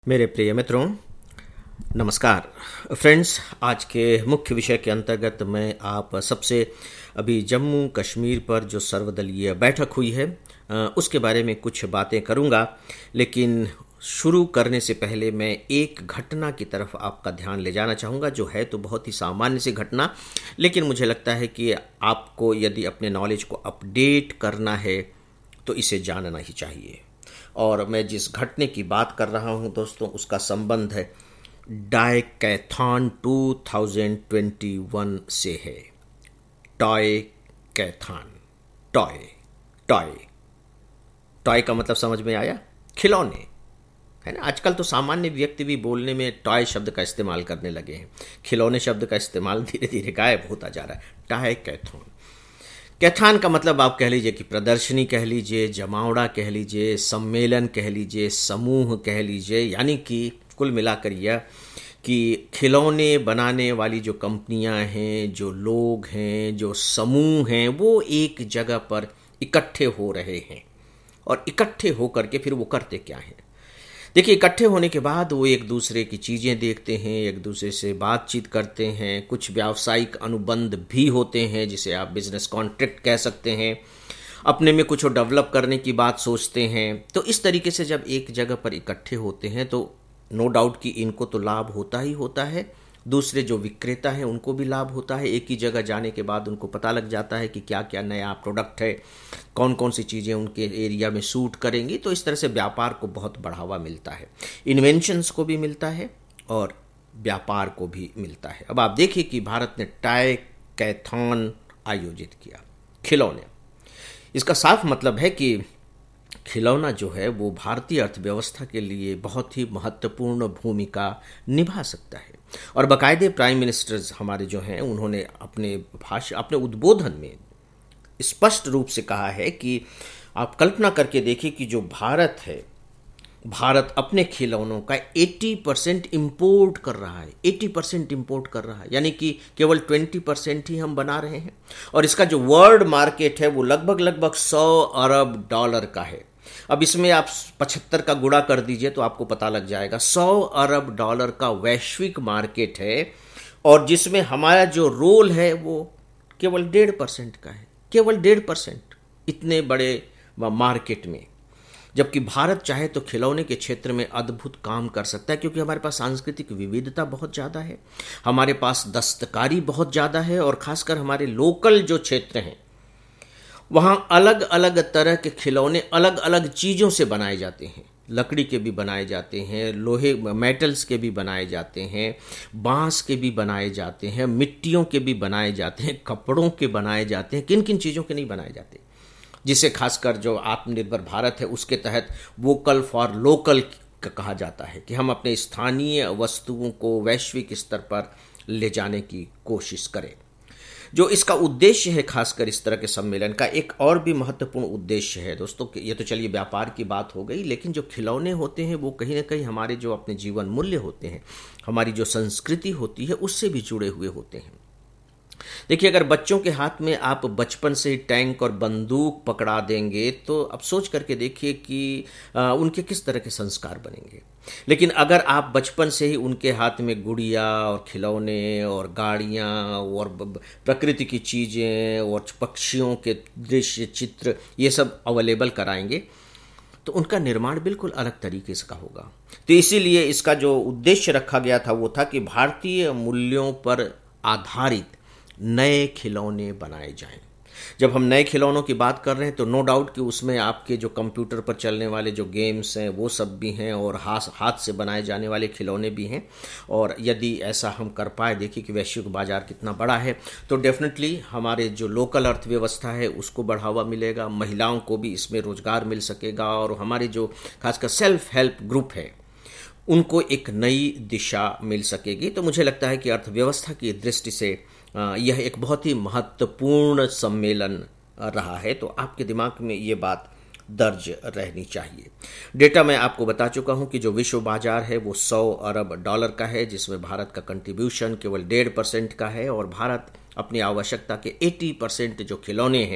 मेरे प्रिय मित्रों, नमस्कार फ्रेंड्स। आज के मुख्य विषय के अंतर्गत मैं आप सबसे अभी जम्मू कश्मीर पर जो सर्वदलीय बैठक हुई है उसके बारे में कुछ बातें करूंगा। लेकिन शुरू करने से पहले मैं एक घटना की तरफ आपका ध्यान ले जाना चाहूँगा, जो है तो बहुत ही सामान्य सी घटना, लेकिन मुझे लगता है कि आपको यदि अपने नॉलेज को अपडेट करना है तो इसे जानना ही चाहिए। और मैं जिस घटने की बात कर रहा हूं दोस्तों, उसका संबंध है डायकैथॉन 2021 से है। Toycathon, toy toy toy का मतलब समझ में आया? खिलौने, है ना। आजकल तो सामान्य व्यक्ति भी बोलने में टॉय शब्द का इस्तेमाल करने लगे हैं। खिलौने शब्द का इस्तेमाल धीरे धीरे गायब होता जा रहा है। डायकैथॉन, कैथान का मतलब आप कह लीजिए कि प्रदर्शनी कह लीजिए, जमावड़ा कह लीजिए, सम्मेलन कह लीजिए, समूह कह लीजिए, यानी कि कुल मिलाकर यह कि खिलौने बनाने वाली जो कंपनियां हैं, जो लोग हैं, जो समूह हैं, वो एक जगह पर इकट्ठे हो रहे हैं। और इकट्ठे होकर के फिर वो करते क्या हैं? देखिए, इकट्ठे होने के बाद वो एक दूसरे की चीज़ें देखते हैं, एक दूसरे से बातचीत करते हैं, कुछ व्यावसायिक अनुबंध भी होते हैं जिसे आप बिजनेस कॉन्ट्रैक्ट कह सकते हैं, अपने में कुछ डेवलप करने की बात सोचते हैं। तो इस तरीके से जब एक जगह पर इकट्ठे होते हैं तो नो डाउट कि इनको तो लाभ होता ही होता है, दूसरे जो विक्रेता हैं उनको भी लाभ होता है। एक ही जगह जाने के बाद उनको पता लग जाता है कि क्या क्या नया प्रोडक्ट है, कौन कौन सी चीज़ें उनके एरिया में सूट करेंगी। तो इस तरह से व्यापार को बहुत बढ़ावा मिलता है, इन्वेंशंस को भी मिलता है और व्यापार को भी मिलता है। अब आप देखिए कि भारत ने डायकैथॉन आयोजित किया, खिलौने। इसका साफ मतलब है कि खिलौना जो है वो भारतीय अर्थव्यवस्था के लिए बहुत ही महत्वपूर्ण भूमिका निभा सकता है। और बाकायदे प्राइम मिनिस्टर्स हमारे जो हैं, उन्होंने अपने उद्बोधन में स्पष्ट रूप से कहा है कि आप कल्पना करके देखिए कि जो भारत है, भारत अपने खिलौनों का 80% इम्पोर्ट कर रहा है। 80% इम्पोर्ट कर रहा है, यानी कि केवल 20% ही हम बना रहे हैं। और इसका जो वर्ल्ड मार्केट है वो लगभग 100 अरब डॉलर का है। अब इसमें आप 75 का गुणा कर दीजिए तो आपको पता लग जाएगा। 100 अरब डॉलर का वैश्विक मार्केट है, और जिसमें हमारा जो रोल है वो केवल 1.5% का है, केवल 1.5% इतने बड़े मार्केट में। जबकि भारत चाहे तो खिलौने के क्षेत्र में अद्भुत काम कर सकता है, क्योंकि हमारे पास सांस्कृतिक विविधता बहुत ज़्यादा है, हमारे पास दस्तकारी बहुत ज़्यादा है, और खासकर हमारे लोकल जो क्षेत्र हैं वहाँ अलग अलग तरह के खिलौने अलग अलग चीज़ों से बनाए जाते हैं। लकड़ी के भी बनाए जाते हैं, लोहे मेटल्स के भी बनाए जाते हैं, बांस के भी बनाए जाते हैं, मिट्टियों के भी बनाए जाते हैं, कपड़ों के बनाए जाते हैं। किन किन चीज़ों के नहीं बनाए जाते? जिसे खासकर जो आत्मनिर्भर भारत है उसके तहत वोकल फॉर लोकल कहा जाता है, कि हम अपने स्थानीय वस्तुओं को वैश्विक स्तर पर ले जाने की कोशिश करें। जो इसका उद्देश्य है, खासकर इस तरह के सम्मेलन का एक और भी महत्वपूर्ण उद्देश्य है दोस्तों। ये तो चलिए व्यापार की बात हो गई, लेकिन जो खिलौने होते हैं वो कहीं ना कहीं हमारे जो अपने जीवन मूल्य होते हैं, हमारी जो संस्कृति होती है, उससे भी जुड़े हुए होते हैं। देखिए, अगर बच्चों के हाथ में आप बचपन से ही टैंक और बंदूक पकड़ा देंगे तो अब सोच करके देखिए कि उनके किस तरह के संस्कार बनेंगे। लेकिन अगर आप बचपन से ही उनके हाथ में गुड़िया और खिलौने और गाड़ियाँ और प्रकृति की चीज़ें और पक्षियों के दृश्य, चित्र, ये सब अवेलेबल कराएंगे तो उनका निर्माण बिल्कुल अलग तरीके से का होगा। तो इसीलिए इसका जो उद्देश्य रखा गया था वो था कि भारतीय मूल्यों पर आधारित नए खिलौने बनाए जाएं। जब हम नए खिलौनों की बात कर रहे हैं तो नो डाउट कि उसमें आपके जो कंप्यूटर पर चलने वाले जो गेम्स हैं वो सब भी हैं, और हाथ से बनाए जाने वाले खिलौने भी हैं। और यदि ऐसा हम कर पाए, देखिए कि वैश्विक बाजार कितना बड़ा है, तो डेफिनेटली हमारे जो लोकल अर्थव्यवस्था है उसको बढ़ावा मिलेगा, महिलाओं को भी इसमें रोजगार मिल सकेगा, और हमारे जो खासकर सेल्फ हेल्प ग्रुप है उनको एक नई दिशा मिल सकेगी। तो मुझे लगता है कि अर्थव्यवस्था की दृष्टि से यह एक बहुत ही महत्वपूर्ण सम्मेलन रहा है। तो आपके दिमाग में ये बात दर्ज रहनी चाहिए। डेटा मैं आपको बता चुका हूं कि जो विश्व बाजार है वो 100 अरब डॉलर का है, जिसमें भारत का कंट्रीब्यूशन केवल 1.5% का है, और भारत अपनी आवश्यकता के 80% जो खिलौने हैं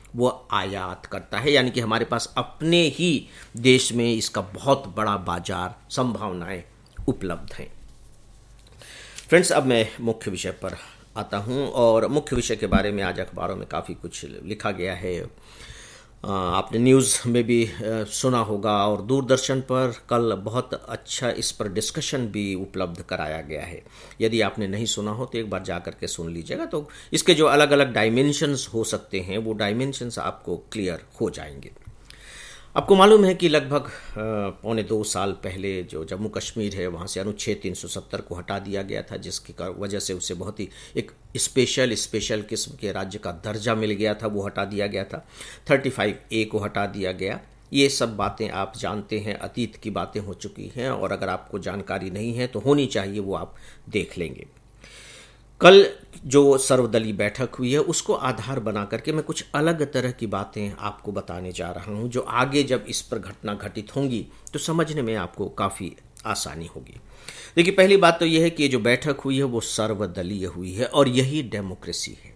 वो आयात करता है, यानी कि हमारे पास अपने ही देश में इसका बहुत बड़ा बाजार संभावनाएं उपलब्ध हैं। फ्रेंड्स, अब मैं मुख्य विषय पर आता हूं, और मुख्य विषय के बारे में आज अखबारों में काफ़ी कुछ लिखा गया है। आपने न्यूज़ में भी सुना होगा, और दूरदर्शन पर कल बहुत अच्छा इस पर डिस्कशन भी उपलब्ध कराया गया है। यदि आपने नहीं सुना हो तो एक बार जा कर के सुन लीजिएगा, तो इसके जो अलग अलग डायमेंशंस हो सकते हैं वो डायमेंशंस आपको क्लियर हो जाएंगे। आपको मालूम है कि लगभग 1.25 साल पहले जो जम्मू कश्मीर है वहाँ से अनुच्छेद 370 को हटा दिया गया था, जिसकी वजह से उसे बहुत ही एक स्पेशल किस्म के राज्य का दर्जा मिल गया था, वो हटा दिया गया था। 35A को हटा दिया गया। ये सब बातें आप जानते हैं, अतीत की बातें हो चुकी हैं, और अगर आपको जानकारी नहीं है तो होनी चाहिए, वो आप देख लेंगे। कल जो सर्वदलीय बैठक हुई है उसको आधार बना करके मैं कुछ अलग तरह की बातें आपको बताने जा रहा हूं, जो आगे जब इस पर घटना घटित होंगी तो समझने में आपको काफ़ी आसानी होगी। देखिए, पहली बात तो यह है कि ये जो बैठक हुई है वो सर्वदलीय हुई है, और यही डेमोक्रेसी है।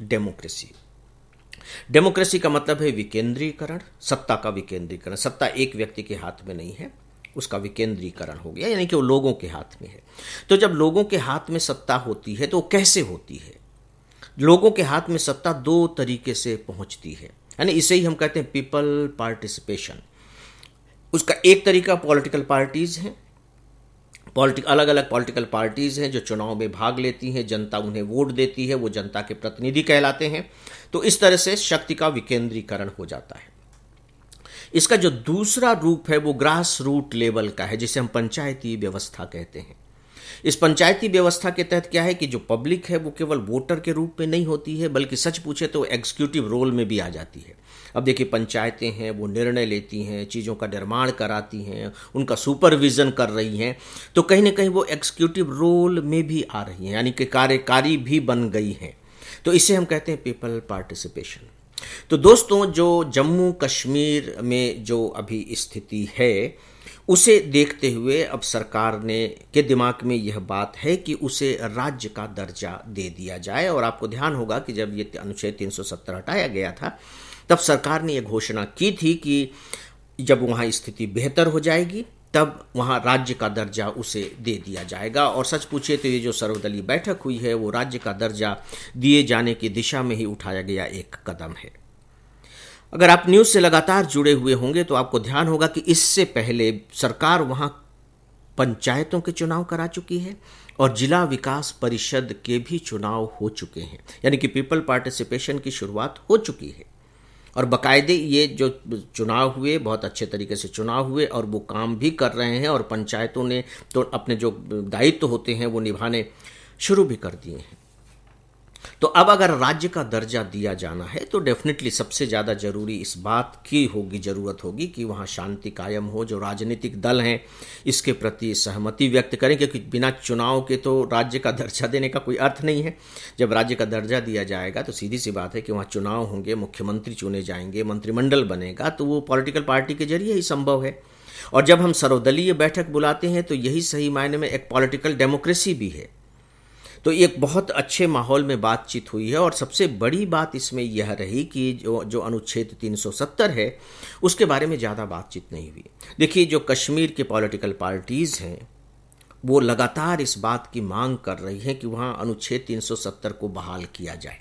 डेमोक्रेसी का मतलब है विकेंद्रीकरण, सत्ता का विकेंद्रीकरण। सत्ता एक व्यक्ति के हाथ में नहीं है, उसका विकेंद्रीकरण हो गया, यानी कि वो लोगों के हाथ में है। तो जब लोगों के हाथ में सत्ता होती है तो वो कैसे होती है? लोगों के हाथ में सत्ता 2 तरीके से पहुंचती है, यानी इसे ही हम कहते हैं पीपल पार्टिसिपेशन। उसका एक तरीका पॉलिटिकल पार्टीज हैं, अलग अलग पॉलिटिकल पार्टीज हैं जो चुनाव में भाग लेती हैं, जनता उन्हें वोट देती है, वो जनता के प्रतिनिधि कहलाते हैं। तो इस तरह से शक्ति का विकेंद्रीकरण हो जाता है। इसका जो दूसरा रूप है वो ग्रास रूट लेवल का है, जिसे हम पंचायती व्यवस्था कहते हैं। इस पंचायती व्यवस्था के तहत क्या है कि जो पब्लिक है वो केवल वोटर के रूप में नहीं होती है, बल्कि सच पूछे तो एग्जीक्यूटिव रोल में भी आ जाती है। अब देखिए, पंचायतें हैं वो निर्णय लेती हैं, चीज़ों का निर्माण कराती हैं, उनका सुपरविजन कर रही हैं, तो कहीं ना कहीं वो एग्जीक्यूटिव रोल में भी आ रही हैं, यानी कि कार्यकारी भी बन गई हैं। तो इसे हम कहते हैं पीपल पार्टिसिपेशन। तो दोस्तों, जो जम्मू कश्मीर में जो अभी स्थिति है उसे देखते हुए अब सरकार ने के दिमाग में यह बात है कि उसे राज्य का दर्जा दे दिया जाए। और आपको ध्यान होगा कि जब ये अनुच्छेद 370 हटाया गया था तब सरकार ने यह घोषणा की थी कि जब वहाँ स्थिति बेहतर हो जाएगी तब वहाँ राज्य का दर्जा उसे दे दिया जाएगा। और सच पूछे तो ये जो सर्वदलीय बैठक हुई है वो राज्य का दर्जा दिए जाने की दिशा में ही उठाया गया एक कदम है। अगर आप न्यूज़ से लगातार जुड़े हुए होंगे तो आपको ध्यान होगा कि इससे पहले सरकार वहाँ पंचायतों के चुनाव करा चुकी है और जिला विकास परिषद के भी चुनाव हो चुके हैं, यानी कि पीपल पार्टिसिपेशन की शुरुआत हो चुकी है। और बाकायदे ये जो चुनाव हुए बहुत अच्छे तरीके से चुनाव हुए और वो काम भी कर रहे हैं, और पंचायतों ने तो अपने जो दायित्व होते हैं वो निभाने शुरू भी कर दिए हैं। तो अब अगर राज्य का दर्जा दिया जाना है तो डेफिनेटली सबसे ज़्यादा जरूरी इस बात की ज़रूरत होगी कि वहाँ शांति कायम हो, जो राजनीतिक दल हैं इसके प्रति सहमति व्यक्त करें, क्योंकि बिना चुनाव के तो राज्य का दर्जा देने का कोई अर्थ नहीं है। जब राज्य का दर्जा दिया जाएगा तो सीधी सी बात है कि वहाँ चुनाव होंगे, मुख्यमंत्री चुने जाएंगे, मंत्रिमंडल बनेगा, तो वो पॉलिटिकल पार्टी के जरिए ही संभव है। और जब हम सर्वदलीय बैठक बुलाते हैं तो यही सही मायने में एक पॉलिटिकल डेमोक्रेसी भी है। तो एक बहुत अच्छे माहौल में बातचीत हुई है। और सबसे बड़ी बात इसमें यह रही कि जो अनुच्छेद 370 है उसके बारे में ज़्यादा बातचीत नहीं हुई। देखिए, जो कश्मीर के पॉलिटिकल पार्टीज़ हैं वो लगातार इस बात की मांग कर रही हैं कि वहाँ अनुच्छेद 370 को बहाल किया जाए,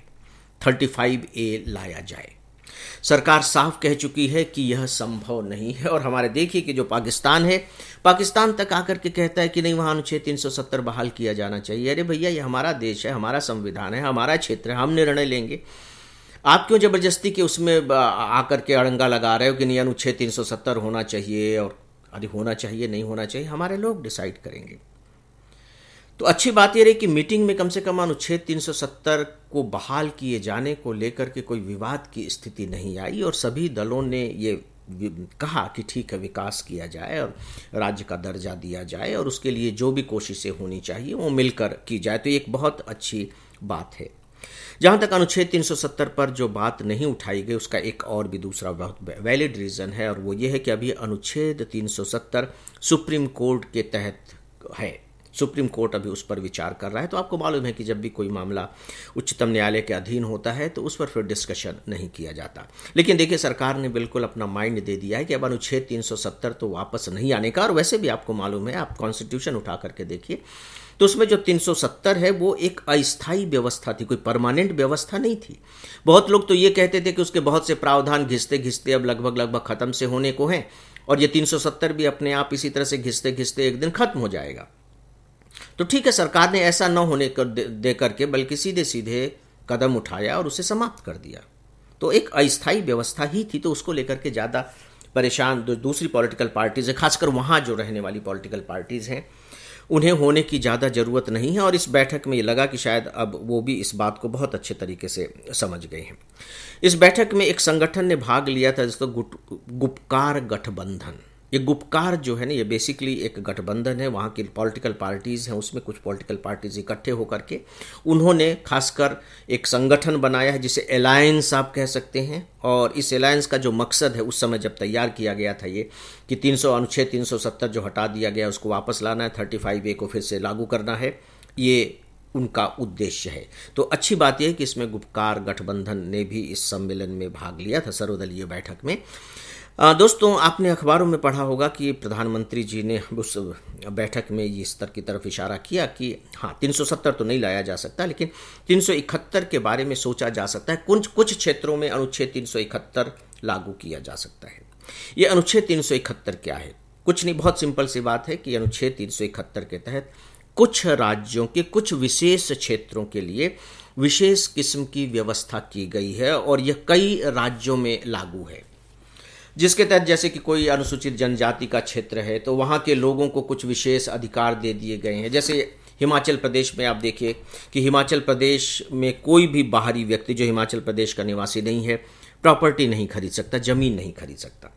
35A लाया जाए। सरकार साफ कह चुकी है कि यह संभव नहीं है। और हमारे देखिए कि जो पाकिस्तान है, पाकिस्तान तक आकर के कहता है कि नहीं, वहाँ अनुच्छेद 370 बहाल किया जाना चाहिए। अरे भैया, ये हमारा देश है, हमारा संविधान है, हमारा क्षेत्र है, हम निर्णय लेंगे। आप क्यों जबरदस्ती के उसमें आकर के अड़ंगा लगा रहे हो कि नहीं अनुच्छेद 370 होना चाहिए? और अरे होना चाहिए नहीं होना चाहिए हमारे लोग डिसाइड करेंगे। तो अच्छी बात यह रही कि मीटिंग में कम से कम अनुच्छेद 370 को बहाल किए जाने को लेकर के कोई विवाद की स्थिति नहीं आई, और सभी दलों ने ये कहा कि ठीक है, विकास किया जाए और राज्य का दर्जा दिया जाए, और उसके लिए जो भी कोशिशें होनी चाहिए वो मिलकर की जाए। तो ये एक बहुत अच्छी बात है। जहाँ तक अनुच्छेद 370 पर जो बात नहीं उठाई गई उसका एक और भी दूसरा बहुत वैलिड रीज़न है, और वो ये है कि अभी अनुच्छेद 370 सुप्रीम कोर्ट के तहत है। सुप्रीम कोर्ट अभी उस पर विचार कर रहा है। तो आपको मालूम है कि जब भी कोई मामला उच्चतम न्यायालय के अधीन होता है तो उस पर फिर डिस्कशन नहीं किया जाता। लेकिन देखिए, सरकार ने बिल्कुल अपना माइंड दे दिया है कि अब अनुच्छेद 370 तो वापस नहीं आने का। और वैसे भी आपको मालूम है, आप कॉन्स्टिट्यूशन उठा करके देखिए तो उसमें जो 370 है वो एक अस्थायी व्यवस्था थी, कोई परमानेंट व्यवस्था नहीं थी। बहुत लोग तो ये कहते थे कि उसके बहुत से प्रावधान घिसते घिसते अब लगभग खत्म से होने को हैं और ये 370 भी अपने आप इसी तरह से घिसते घिसते एक दिन खत्म हो जाएगा। तो ठीक है, सरकार ने ऐसा न होने कर दे करके बल्कि सीधे सीधे कदम उठाया और उसे समाप्त कर दिया। तो एक अस्थायी व्यवस्था ही थी, तो उसको लेकर के ज़्यादा परेशान दूसरी पॉलिटिकल पार्टीज है, खासकर वहाँ जो रहने वाली पॉलिटिकल पार्टीज हैं, उन्हें होने की ज़्यादा ज़रूरत नहीं है। और इस बैठक में ये लगा कि शायद अब वो भी इस बात को बहुत अच्छे तरीके से समझ गए हैं। इस बैठक में एक संगठन ने भाग लिया था जिसको गुपकार गठबंधन। ये गुपकार जो है ना, ये बेसिकली एक गठबंधन है, वहाँ की पॉलिटिकल पार्टीज़ हैं, उसमें कुछ पॉलिटिकल पार्टीज इकट्ठे होकर के उन्होंने खासकर एक संगठन बनाया है जिसे अलायंस आप कह सकते हैं। और इस अलायंस का जो मकसद है, उस समय जब तैयार किया गया था ये, कि अनुच्छेद 370 जो हटा दिया गया उसको वापस लाना है, 35A को फिर से लागू करना है, ये उनका उद्देश्य है। तो अच्छी बात यह है कि इसमें गुपकार गठबंधन ने भी इस सम्मेलन में भाग लिया था, सर्वदलीय बैठक में। दोस्तों, आपने अखबारों में पढ़ा होगा कि प्रधानमंत्री जी ने उस बैठक में इस स्तर की तरफ इशारा किया कि हाँ, 370 तो नहीं लाया जा सकता, लेकिन 371 के बारे में सोचा जा सकता है। कुछ क्षेत्रों में अनुच्छेद 371 लागू किया जा सकता है। ये अनुच्छेद 371 क्या है? कुछ नहीं, बहुत सिंपल सी बात है कि अनुच्छेद 371 के तहत कुछ राज्यों के कुछ विशेष क्षेत्रों के लिए विशेष किस्म की व्यवस्था की गई है और यह कई राज्यों में लागू है। जिसके तहत जैसे कि कोई अनुसूचित जनजाति का क्षेत्र है तो वहाँ के लोगों को कुछ विशेष अधिकार दे दिए गए हैं। जैसे हिमाचल प्रदेश में आप देखिए कि हिमाचल प्रदेश में कोई भी बाहरी व्यक्ति जो हिमाचल प्रदेश का निवासी नहीं है, प्रॉपर्टी नहीं खरीद सकता, जमीन नहीं खरीद सकता।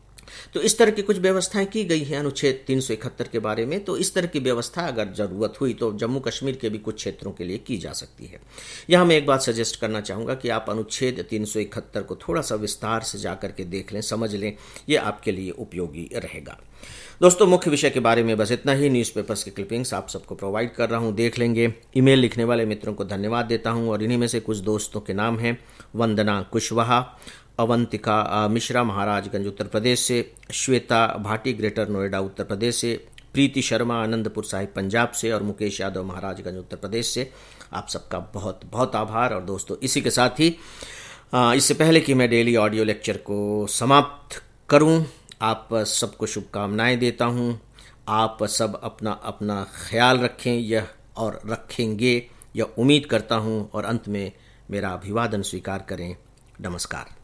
तो इस तरह की कुछ व्यवस्थाएं की गई हैं अनुच्छेद 371 के बारे में। तो इस तरह की व्यवस्था अगर ज़रूरत हुई तो जम्मू कश्मीर के भी कुछ क्षेत्रों के लिए की जा सकती है। यहाँ मैं एक बात सजेस्ट करना चाहूँगा कि आप अनुच्छेद 371 को थोड़ा सा विस्तार से जा करके देख लें, समझ लें, ये आपके लिए उपयोगी रहेगा। दोस्तों, मुख्य विषय के बारे में बस इतना ही। न्यूज़पेपर्स की क्लिपिंग्स आप सबको प्रोवाइड कर रहा हूँ, देख लेंगे। ईमेल लिखने वाले मित्रों को धन्यवाद देता हूँ और इन्हीं में से कुछ दोस्तों के नाम हैं: वंदना कुशवाहा, अवंतिका मिश्रा महाराजगंज उत्तर प्रदेश से, श्वेता भाटी ग्रेटर नोएडा उत्तर प्रदेश से, प्रीति शर्मा आनंदपुर साहिब पंजाब से और मुकेश यादव महाराजगंज उत्तर प्रदेश से। आप सबका बहुत बहुत आभार। और दोस्तों, इसी के साथ ही इससे पहले कि मैं डेली ऑडियो लेक्चर को समाप्त करूं, आप सबको शुभकामनाएं देता हूं। आप सब अपना अपना ख्याल रखें, यह और रखेंगे, यह उम्मीद करता हूं। और अंत में मेरा अभिवादन स्वीकार करें। नमस्कार।